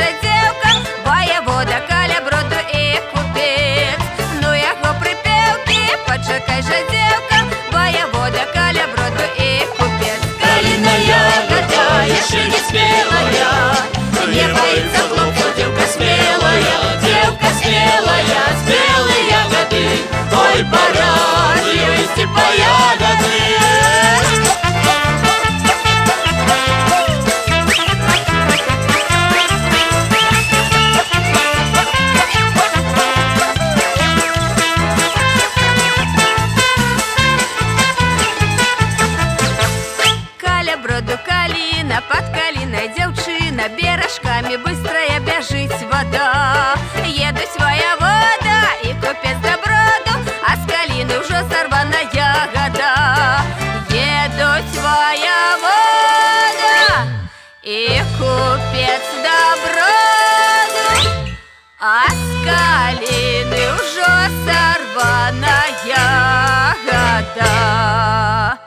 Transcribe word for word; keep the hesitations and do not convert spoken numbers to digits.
жа дзеўка, воевода каля броду і купец. Ну яго прыпеўкі, пачакай жа дзеўка, воевода каля броду і купец. Каліная гада яшчэ не спелая, не боится хлопца дзеўка смелая, дзеўка смелая, спелыя гады, ой, пора ісці па ягады. Каля броду каліна, под каліной дзяўчына, беражками быстрая бяжыць вода. Едуць воевода і купец да броду, а з каліны ўжо сарвана ягада. Едуць воевода і купец да броду, а з каліны ўжо сарвана ягада.